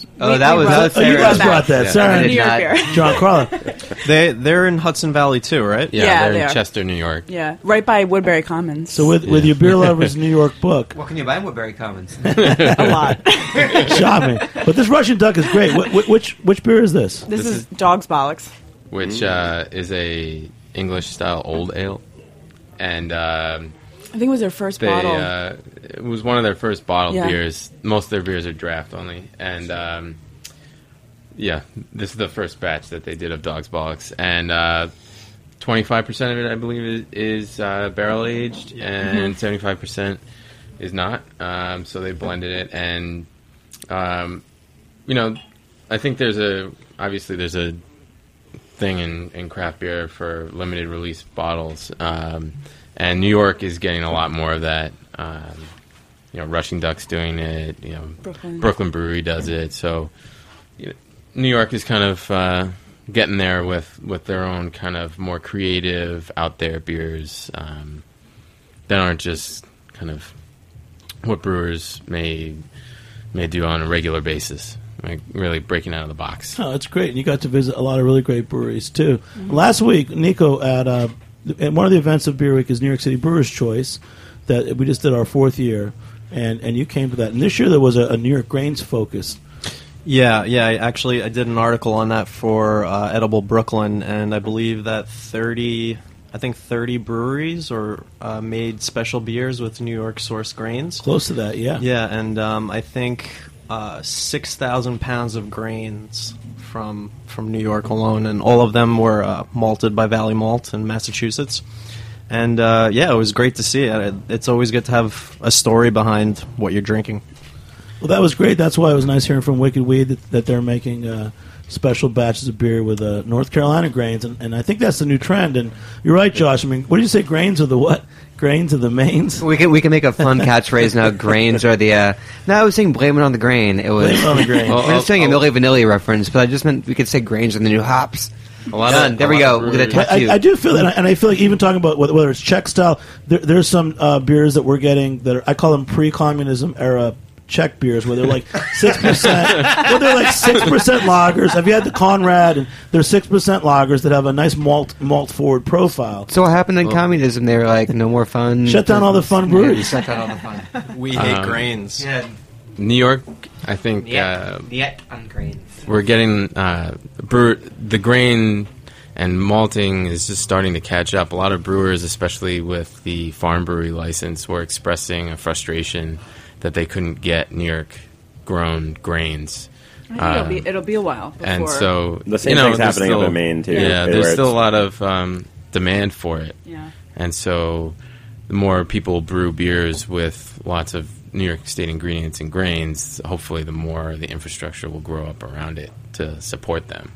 Oh, that was brought- Sarah. you guys brought that. Yeah. Sorry, New York not. beer. John Carlin. They're in Hudson Valley too, right? Yeah, they're they in are. Chester, New York. Yeah, right by Woodbury Commons. So with your beer lovers New York book, What can you buy in Woodbury Commons? a lot. shopping. But this Russian Duck is great. Which beer is this? This is Dog's Bollocks. Which is a English style old ale, and I think it was their first bottle. it was one of their first bottled Yeah. beers. Most of their beers are draft only, and this is the first batch that they did of Dog's Bollocks, and 25% of it, I believe, is barrel aged, and 75% is not. So they blended it, and I think there's a thing in craft beer for limited release bottles, and New York is getting a lot more of that. Rushing Duck's doing it. Brooklyn Brewery does it. So New York is kind of getting there with their own kind of more creative, out there beers that aren't just kind of what brewers may do on a regular basis. Like really breaking out of the box. Oh, that's great. And you got to visit a lot of really great breweries, too. Last week, Nico, at one of the events of Beer Week is New York City Brewers' Choice, that we just did our 4th year, and you came to that. And this year there was a New York Grains focus. Yeah. I did an article on that for Edible Brooklyn, and I believe that 30 breweries made special beers with New York source grains. Close to that, yeah. Yeah, and I think 6,000 pounds of grains from New York alone, and all of them were malted by Valley Malt in Massachusetts. And it was great to see it. It's always good to have a story behind what you're drinking. Well, that was great. That's why it was nice hearing from Wicked Weed that they're making special batches of beer with North Carolina grains, and I think that's the new trend. And you're right, Josh. I mean, what did you say? Grains are the what? Grains are the mains? We can make a fun catchphrase now. Grains are the. No, I was saying blame it on the grain. It was Blame it on the grain. I was saying a Milli Vanilli reference, but I just meant we could say grains are the new hops. Done. There we go. We're gonna tattoo. I do feel that, and I feel like even talking about whether it's Czech style, there's some beers that we're getting that I call them pre-communism era Czech beers, where they're like 6%. Well, they're like 6% lagers. Have you had the Conrad? And they're 6% lagers that have a nice malt forward profile. So what happened in communism? They were like, no more fun. Shut down all the fun breweries. Shut down all the fun. We hate grains. Yeah. New York, I think Yet on grains. we're getting the grain and malting is just starting to catch up. A lot of brewers, especially with the farm brewery license, were expressing a frustration that they couldn't get New York grown grains. I think it'll be a while before. And so The same thing's happening up in Maine, too. Yeah, where there's it's- still a lot of demand for it. Yeah. And so the more people brew beers with lots of New York State ingredients and grains, hopefully the more the infrastructure will grow up around it to support them.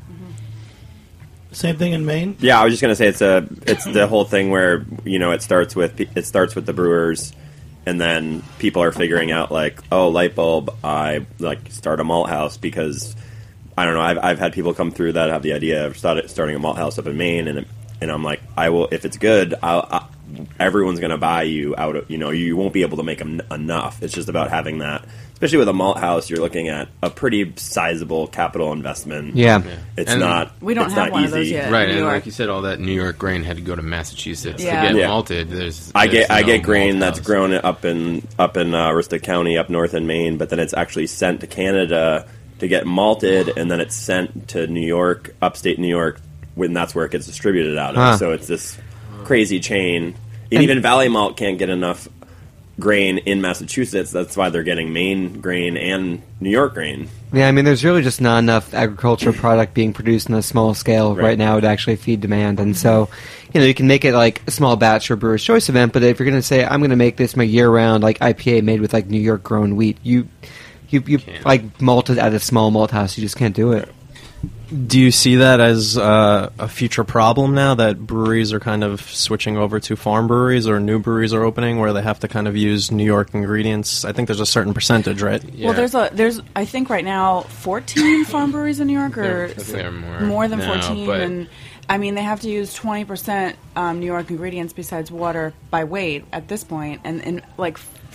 Same thing in Maine. Yeah, I was just gonna say it's the whole thing where it starts with the brewers, and then people are figuring out like, oh, light bulb, I like start a malt house because I don't know. I've had people come through that have the idea of starting a malt house up in Maine, and I'm like, I will if it's good. Everyone's gonna buy you out of you won't be able to make them enough. It's just about having that. Especially with a malt house, you're looking at a pretty sizable capital investment. Yeah. It's And not. We don't it's have not one easy. of those yet. Right, New and York. like you said, all that New York grain had to go to Massachusetts Yeah. to get Yeah. malted. There's I no get grain malt that's house. grown up in Aroostook County up north in Maine, but then it's actually sent to Canada to get malted, and then it's sent to New York, upstate New York, when that's where it gets distributed out of. Huh. So it's this crazy chain. And even Valley Malt can't get enough grain in Massachusetts. That's why they're getting Maine grain and New York grain. Yeah, I mean, there's really just not enough agricultural product being produced on a small scale right now to actually feed demand. And so, you can make it like a small batch for a Brewer's Choice event, but if you're going to say, I'm going to make this my year-round like IPA made with like New York grown wheat, you like malted at a small malt house, you just can't do it. Do you see that as a future problem now that breweries are kind of switching over to farm breweries or new breweries are opening where they have to kind of use New York ingredients? I think there's a certain percentage, right? Yeah. Well, there's I think right now 14 farm breweries in New York, or There are more than now, 14, but- and I mean they have to use 20% New York ingredients besides water by weight at this point, and like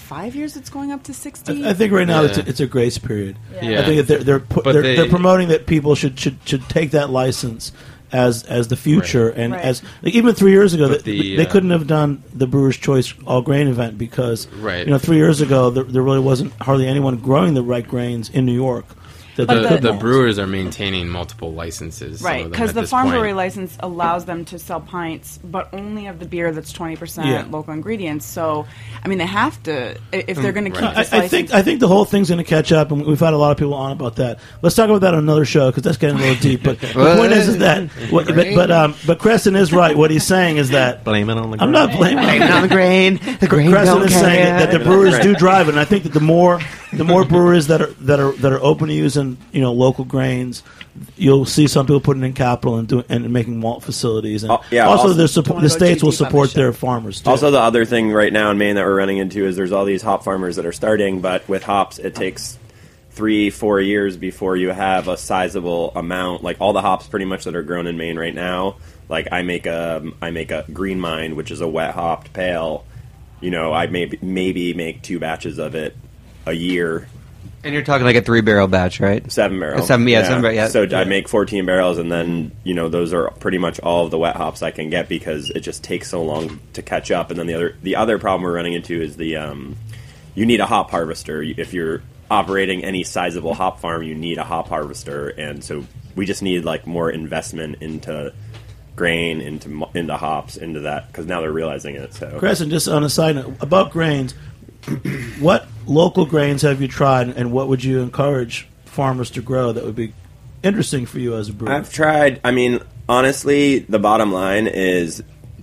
5 years it's going up to 60. I think right now Yeah. it's a grace period. Yeah. I think that they're they- promoting that people should take that license as the future, Right. and Right. as like, even 3 years ago But they couldn't have done the Brewers' Choice All Grain event because Right. 3 years ago there really wasn't hardly anyone growing the right grains in New York. That they The could have. brewers are maintaining multiple licenses. some Right, of them because at the this farm point. brewery license allows them to sell pints, but only of the beer that's 20% Yeah. local ingredients. So, I mean, they have to if they're going to keep Right. this I think the whole thing's going to catch up, and we've had a lot of people on about that. Let's talk about that on another show because that's getting a little deep. But the point is that, but Creston is right. What he's saying is that Blame it on the I'm not blaming Blame it on the grain. The grain Creston don't is saying care. that the brewers do drive it, and I think that the more brewers that are open to using local grains, you'll see some people putting in capital and making malt facilities, and also- the Don't wanna go states too will deep on support this their farmers too. Also, the other thing right now in Maine that we're running into is there's all these hop farmers that are starting, but with hops, it takes 3-4 years before you have a sizable amount. Like all the hops, pretty much that are grown in Maine right now. Like I make a Green Mind, which is a wet hopped pale. I maybe make 2 batches of it a year. And you're talking like a 3-barrel batch, right? 7 barrels. 7 barrel, yeah. So I make 14 barrels, and then those are pretty much all of the wet hops I can get because it just takes so long to catch up. And then the other problem we're running into is you need a hop harvester. If you're operating any sizable hop farm, you need a hop harvester, and so we just need like more investment into grain, into hops, into that because now they're realizing it. So, Creston, just on a side note about grains, what local grains have you tried, and what would you encourage farmers to grow that would be interesting for you as a brewer? I've tried. I mean, honestly, the bottom line is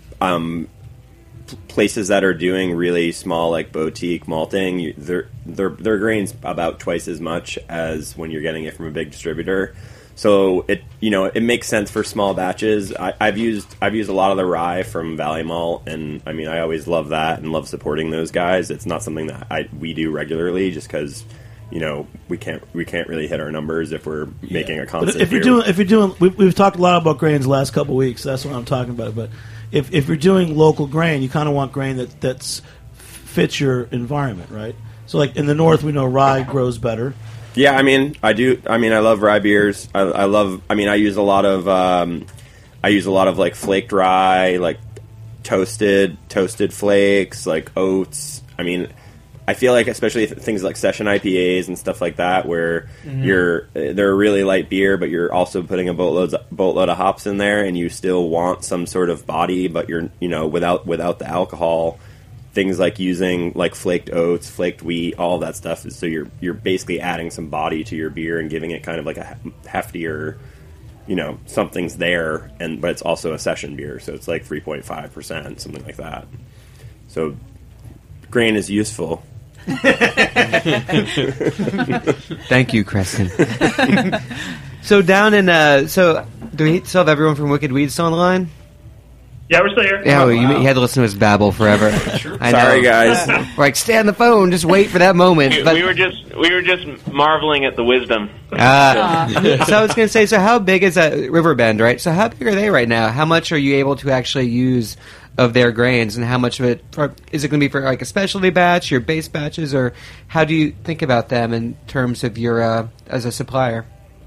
places that are doing really small, like boutique malting. Their grains about twice as much as when you're getting it from a big distributor. So it makes sense for small batches. I've used a lot of the rye from Valley Malt, and I mean I always love that and love supporting those guys. It's not something that we do regularly, just because we can't really hit our numbers if we're making a constant. But if you're doing, we've talked a lot about grains the last couple of weeks. That's what I'm talking about. But if you're doing local grain, you kind of want grain that's fits your environment, right? So like in the north, we know rye grows better. Yeah, I mean, I do. I mean, I love rye beers. I love. I mean, I use a lot of like flaked rye, like toasted flakes, like oats. I mean, I feel like especially things like session IPAs and stuff like that, where they're a really light beer, but you're also putting a boatload of hops in there, and you still want some sort of body, but you're without the alcohol. Things like using like flaked oats, flaked wheat, all that stuff. So you're basically adding some body to your beer and giving it kind of like a heftier, something's there, but it's also a session beer, so it's like 3.5%, something like that. So grain is useful. Thank you, Creston. So down in do we still have everyone from Wicked Weed still on the line? Yeah, we're still here. Yeah, well, you had to listen to his babble forever. I know. Sorry, guys. We're like, stay on the phone, just wait for that moment. But, We were just marveling at the wisdom. so I was going to say, so how big is that Riverbend, right? So how big are they right now? How much are you able to actually use of their grains, and how much of it is it going to be for like a specialty batch, your base batches, or how do you think about them in terms of your as a supplier?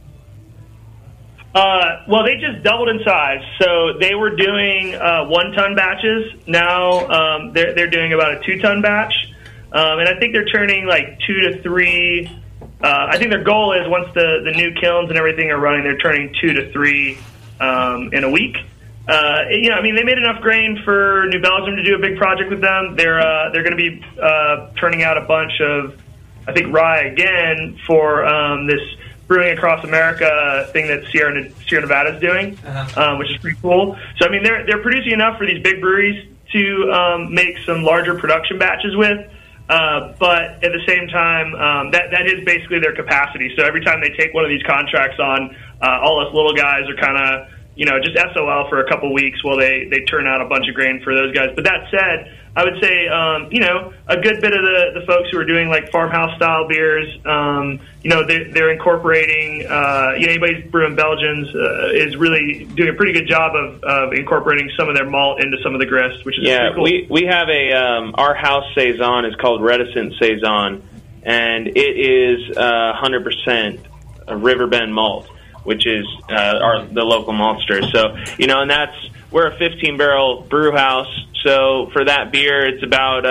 Well, they just doubled in size. So they were doing 1-ton batches. Now they're doing about a 2-ton batch. And I think they're turning like 2 to 3. I think their goal is once the new kilns and everything are running, they're turning 2 to 3 in a week. I mean, they made enough grain for New Belgium to do a big project with them. They're going to be turning out a bunch of, I think, rye again for this Brewing Across America thing that Sierra Nevada is doing, which is pretty cool. So I mean, they're producing enough for these big breweries to make some larger production batches with. But at the same time, that is basically their capacity. So every time they take one of these contracts on, all us little guys are kind of just SOL for a couple weeks while they turn out a bunch of grain for those guys. But that said, I would say, a good bit of the folks who are doing like farmhouse style beers, they're incorporating, anybody brewing Belgians is really doing a pretty good job of incorporating some of their malt into some of the grist, which is pretty cool. we have our house saison is called Reticent Saison, and it is 100% a Riverbend malt, which is the local maltster. So, and we're a 15-barrel brew house. So for that beer, it's about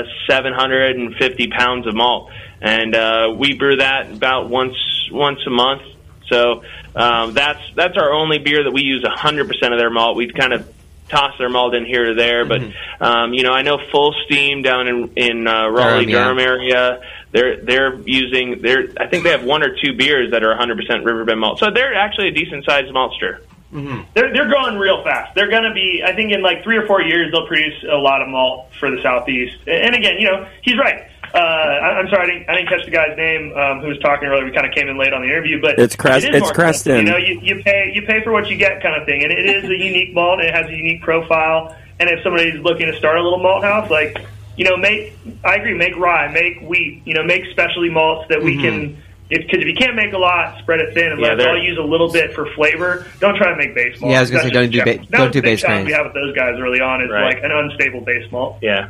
750 pounds of malt, and we brew that about once a month. So that's our only beer that we use 100% of their malt. We kind of toss their malt in here or there, but I know Full Steam down in Raleigh, Durham area. They're using I think they have one or two beers that are 100% Riverbend malt. So they're actually a decent sized maltster. Mm-hmm. They're growing real fast. They're going to be, I think in like 3 or 4 years, they'll produce a lot of malt for the Southeast. And again, he's right. I'm sorry, I didn't catch the guy's name who was talking earlier. We kind of came in late on the interview, but it's Creston. You pay for what you get, kind of thing. And it is a unique malt. And it has a unique profile. And if somebody's looking to start a little malt house, I agree, make rye, make wheat, make specialty malts that we can. Because if you can't make a lot, spread it thin and let's all use a little bit for flavor. Don't try to make base malt. Yeah, I was going to say don't do base grains. We have with those guys early on is like an unstable base malt. Yeah.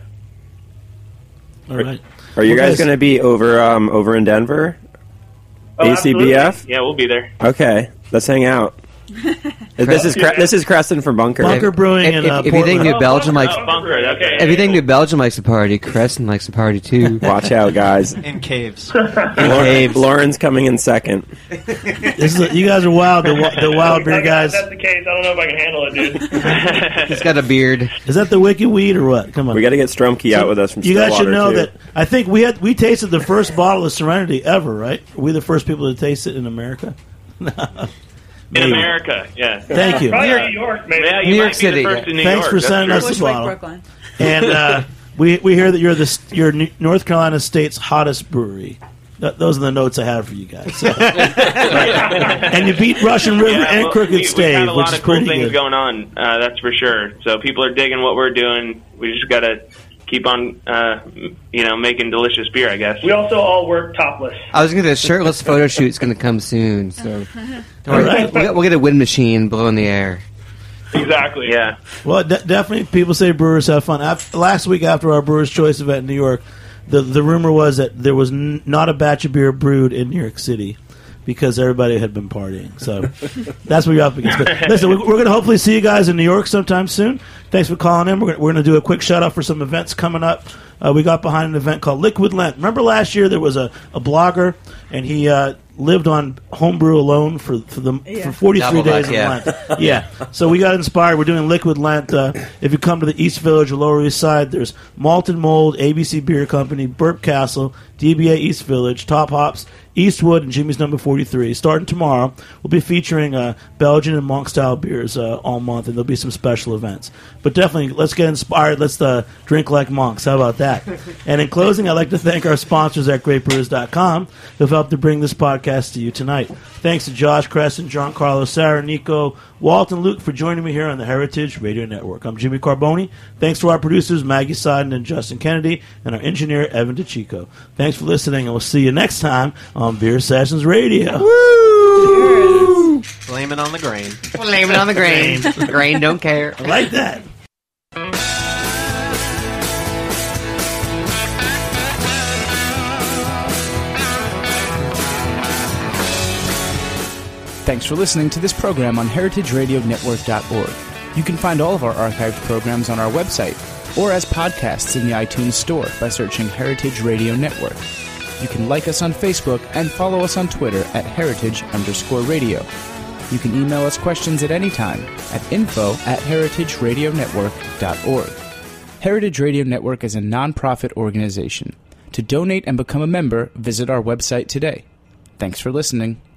All right. Are you guys going to be over in Denver? ACBF? Absolutely. Yeah, we'll be there. Okay, let's hang out. This is Creston from Bunker. Bunker Brewing in if you think New Belgium likes Bunker, okay. if you think New Belgium likes to party, Creston likes to party too. Watch out, guys. In caves. Lauren's coming in second. You guys are wild. The wild beer guys. If that's the case, I don't know if I can handle it, dude. He's got a beard. Is that the Wicked Weed or what? Come on. We got to get Strumke out with us from You guys should Stillwater, know too. that. I think we tasted the first bottle of Serenity ever, right? Were we the first people to taste it in America? In America, yeah. Thank you. Probably New York, maybe. Yeah, New York City. Be the first in New Thanks York. for sending us the Bushwick, bottle. Brooklyn. And we hear that you're North Carolina State's hottest brewery. Those are the notes I have for you guys. So. And you beat Russian River and Crooked Stave, we got a lot which is of cool pretty things good. going on. That's for sure. So people are digging what we're doing. We just got to keep on, making delicious beer, I guess. We also all work topless. I was going to say, a shirtless photo shoot's going to come soon. So don't worry. Right. We'll get a wind machine blow in the air. Exactly, yeah. Well, definitely people say brewers have fun. Last week after our Brewers' Choice event in New York, the rumor was that there was not a batch of beer brewed in New York City because everybody had been partying. So that's what you're up against. But listen, we're going to hopefully see you guys in New York sometime soon. Thanks for calling in. We're going to do a quick shout-out for some events coming up. We got behind an event called Liquid Lent. Remember last year there was a blogger, and he lived on homebrew alone for 43 Double days back, in Lent. Yeah. So we got inspired. We're doing Liquid Lent. If you come to the East Village or Lower East Side, there's Malt and Mold, ABC Beer Company, Burp Castle, DBA East Village, Top Hops, Eastwood, and Jimmy's Number 43. Starting tomorrow, we'll be featuring Belgian and monk-style beers all month, and there'll be some special events. But definitely, let's get inspired. Let's drink like monks. How about that? And in closing, I'd like to thank our sponsors at GreatBrewers.com who've helped to bring this podcast to you tonight. Thanks to Josh Crescent, John Carlos, Sarah, Nico, Walt, and Luke for joining me here on the Heritage Radio Network. I'm Jimmy Carboni. Thanks to our producers, Maggie Seiden and Justin Kennedy, and our engineer, Evan DeChico. Thanks for listening, and we'll see you next time on Beer Sessions Radio. Woo! Blame it on the grain. Blame it on the grain. Grain don't care. I like that. Thanks for listening to this program on heritageradionetwork.org. You can find all of our archived programs on our website or as podcasts in the iTunes Store by searching Heritage Radio Network. You can like us on Facebook and follow us on Twitter at @heritage_radio. You can email us questions at any time at info@heritageradionetwork.org. Heritage Radio Network is a non-profit organization. To donate and become a member, visit our website today. Thanks for listening.